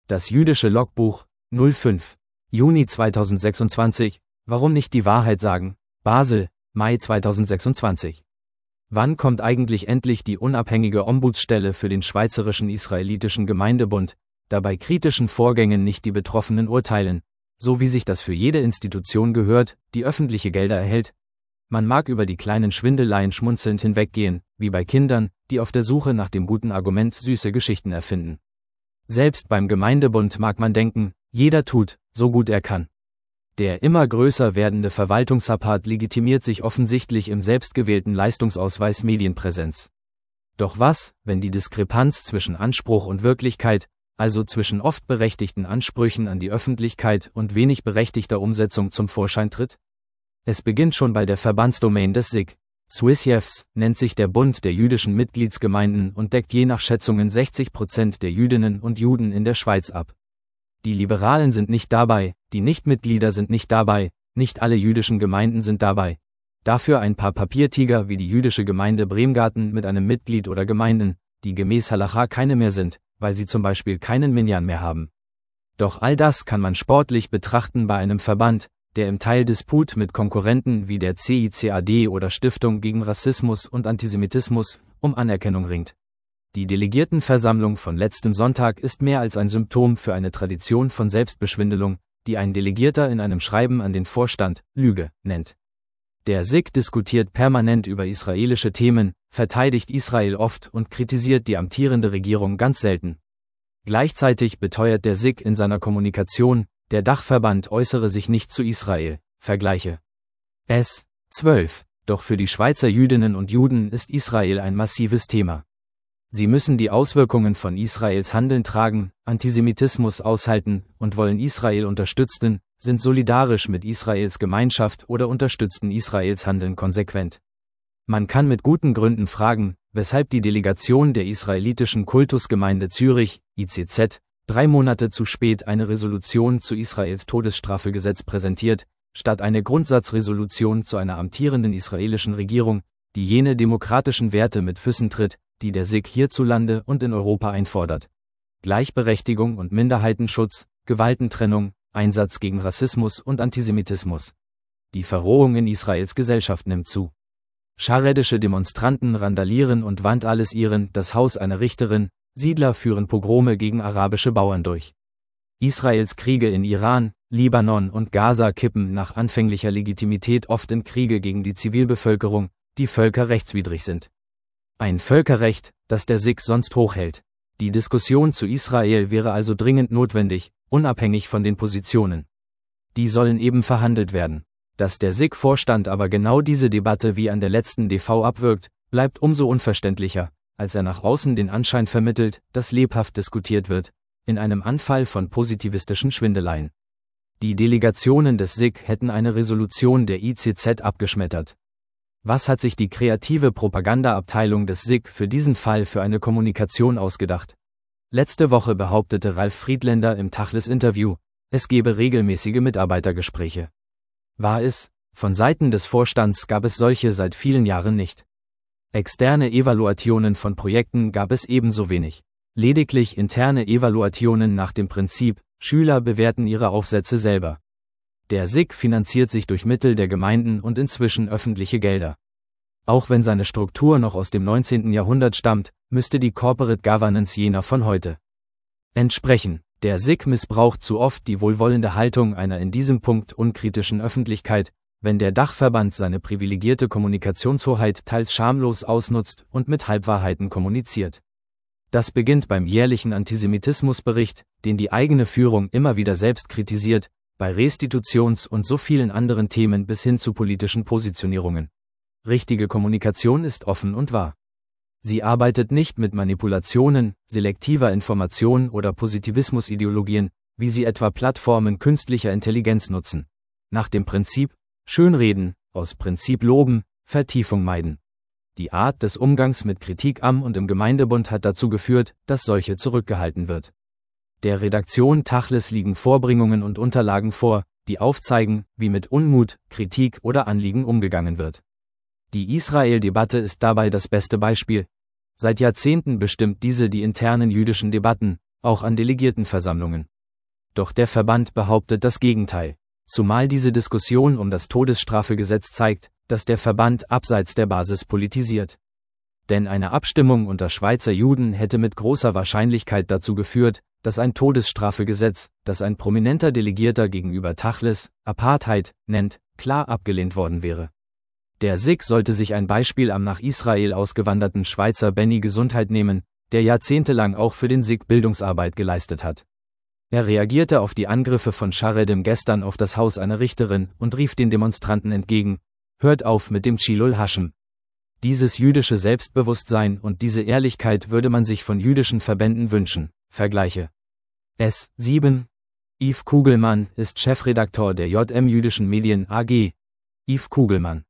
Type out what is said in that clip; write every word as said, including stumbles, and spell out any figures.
Das jüdische Logbuch, fünf Juni zweitausendsechsundzwanzig, warum nicht die Wahrheit sagen? Basel, Mai zweitausendsechsundzwanzig. Wann kommt eigentlich endlich die unabhängige Ombudsstelle für den Schweizerischen Israelitischen Gemeindebund, da bei kritischen Vorgängen nicht die Betroffenen urteilen, so wie sich das für jede Institution gehört, die öffentliche Gelder erhält? Man mag über die kleinen Schwindeleien schmunzelnd hinweggehen, wie bei Kindern, die auf der Suche nach dem guten Argument süße Geschichten erfinden. Selbst beim Gemeindebund mag man denken, jeder tut, so gut er kann. Der immer größer werdende Verwaltungsapparat legitimiert sich offensichtlich im selbstgewählten Leistungsausweis Medienpräsenz. Doch was, wenn die Diskrepanz zwischen Anspruch und Wirklichkeit, also zwischen oft berechtigten Ansprüchen an die Öffentlichkeit und wenig berechtigter Umsetzung zum Vorschein tritt? Es beginnt schon bei der Verbandsdomain des S I G. Swisjevs nennt sich der Bund der jüdischen Mitgliedsgemeinden und deckt je nach Schätzungen sechzig Prozent der Jüdinnen und Juden in der Schweiz ab. Die Liberalen sind nicht dabei, die Nichtmitglieder sind nicht dabei, nicht alle jüdischen Gemeinden sind dabei. Dafür ein paar Papiertiger wie die jüdische Gemeinde Bremgarten mit einem Mitglied oder Gemeinden, die gemäß Halacha keine mehr sind, weil sie zum Beispiel keinen Minyan mehr haben. Doch all das kann man sportlich betrachten bei einem Verband, der im Teildisput mit Konkurrenten wie der C I C A D oder Stiftung gegen Rassismus und Antisemitismus um Anerkennung ringt. Die Delegiertenversammlung von letztem Sonntag ist mehr als ein Symptom für eine Tradition von Selbstbeschwindelung, die ein Delegierter in einem Schreiben an den Vorstand Lüge nennt. Der S I G diskutiert permanent über israelische Themen, verteidigt Israel oft und kritisiert die amtierende Regierung ganz selten. Gleichzeitig beteuert der S I G in seiner Kommunikation, der Dachverband äußere sich nicht zu Israel, Vergleiche. S. zwölf. Doch für die Schweizer Jüdinnen und Juden ist Israel ein massives Thema. Sie müssen die Auswirkungen von Israels Handeln tragen, Antisemitismus aushalten und wollen Israel unterstützen, sind solidarisch mit Israels Gemeinschaft oder unterstützen Israels Handeln konsequent. Man kann mit guten Gründen fragen, weshalb die Delegation der israelitischen Kultusgemeinde Zürich, I C Z, drei Monate zu spät eine Resolution zu Israels Todesstrafegesetz präsentiert, statt eine Grundsatzresolution zu einer amtierenden israelischen Regierung, die jene demokratischen Werte mit Füßen tritt, die der S I G hierzulande und in Europa einfordert. Gleichberechtigung und Minderheitenschutz, Gewaltentrennung, Einsatz gegen Rassismus und Antisemitismus. Die Verrohung in Israels Gesellschaft nimmt zu. Scharedische Demonstranten randalieren und vandalisieren das Haus einer Richterin, Siedler führen Pogrome gegen arabische Bauern durch. Israels Kriege in Iran, Libanon und Gaza kippen nach anfänglicher Legitimität oft in Kriege gegen die Zivilbevölkerung, die völkerrechtswidrig sind. Ein Völkerrecht, das der S I G sonst hochhält. Die Diskussion zu Israel wäre also dringend notwendig, unabhängig von den Positionen. Die sollen eben verhandelt werden. Dass der S I G-Vorstand aber genau diese Debatte wie an der letzten D V abwirkt, bleibt umso unverständlicher, als er nach außen den Anschein vermittelt, dass lebhaft diskutiert wird, in einem Anfall von positivistischen Schwindeleien. Die Delegationen des S I G hätten eine Resolution der I C Z abgeschmettert. Was hat sich die kreative Propagandaabteilung des S I G für diesen Fall für eine Kommunikation ausgedacht? Letzte Woche behauptete Ralf Friedländer im Tachles-Interview, es gebe regelmäßige Mitarbeitergespräche. War es? Von Seiten des Vorstands gab es solche seit vielen Jahren nicht. Externe Evaluationen von Projekten gab es ebenso wenig. Lediglich interne Evaluationen nach dem Prinzip, Schüler bewerten ihre Aufsätze selber. Der S I G finanziert sich durch Mittel der Gemeinden und inzwischen öffentliche Gelder. Auch wenn seine Struktur noch aus dem neunzehnten Jahrhundert stammt, müsste die Corporate Governance jener von heute entsprechen. Der S I G missbraucht zu oft die wohlwollende Haltung einer in diesem Punkt unkritischen Öffentlichkeit, wenn der Dachverband seine privilegierte Kommunikationshoheit teils schamlos ausnutzt und mit Halbwahrheiten kommuniziert. Das beginnt beim jährlichen Antisemitismusbericht, den die eigene Führung immer wieder selbst kritisiert, bei Restitutions- und so vielen anderen Themen bis hin zu politischen Positionierungen. Richtige Kommunikation ist offen und wahr. Sie arbeitet nicht mit Manipulationen, selektiver Information oder Positivismusideologien, wie sie etwa Plattformen künstlicher Intelligenz nutzen. Nach dem Prinzip, Schönreden, aus Prinzip loben, Vertiefung meiden. Die Art des Umgangs mit Kritik am und im Gemeindebund hat dazu geführt, dass solche zurückgehalten wird. Der Redaktion Tachles liegen Vorbringungen und Unterlagen vor, die aufzeigen, wie mit Unmut, Kritik oder Anliegen umgegangen wird. Die Israel-Debatte ist dabei das beste Beispiel. Seit Jahrzehnten bestimmt diese die internen jüdischen Debatten, auch an Delegiertenversammlungen. Doch der Verband behauptet das Gegenteil. Zumal diese Diskussion um das Todesstrafegesetz zeigt, dass der Verband abseits der Basis politisiert. Denn eine Abstimmung unter Schweizer Juden hätte mit großer Wahrscheinlichkeit dazu geführt, dass ein Todesstrafegesetz, das ein prominenter Delegierter gegenüber Tachlis, Apartheid, nennt, klar abgelehnt worden wäre. Der S I G sollte sich ein Beispiel am nach Israel ausgewanderten Schweizer Benny Gesundheit nehmen, der jahrzehntelang auch für den S I G Bildungsarbeit geleistet hat. Er reagierte auf die Angriffe von Charedim gestern auf das Haus einer Richterin und rief den Demonstranten entgegen: Hört auf mit dem Chilul Hashem. Dieses jüdische Selbstbewusstsein und diese Ehrlichkeit würde man sich von jüdischen Verbänden wünschen. Vergleiche. S. sieben. Yves Kugelmann ist Chefredaktor der J M Jüdischen Medien A G. Yves Kugelmann